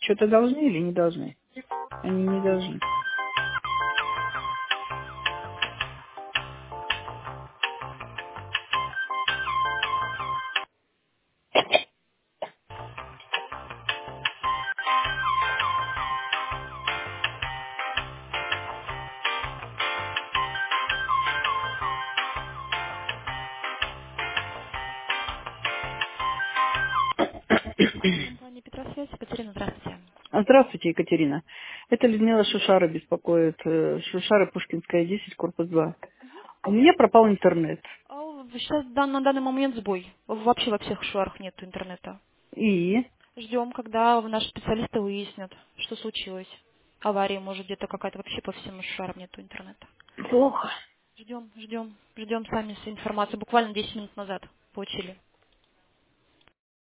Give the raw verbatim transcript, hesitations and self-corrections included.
Что-то должны или не должны? Они не должны. Компания Петросвязь. Екатерина, здравствуйте. Здравствуйте, Екатерина. Это Людмила Шушара беспокоит. э, Шушара, Пушкинская, десять, корпус два. У меня пропал интернет. А у- Сейчас дан- на данный момент сбой. Вообще во всех шуарах нет интернета. И Ждем, когда наши специалисты выяснят, что случилось. Авария, может, где-то какая-то, вообще по всем шуарам нету интернета. плохо. Ждем, ждем, ждем сами с информацией. Буквально десять минут назад получили.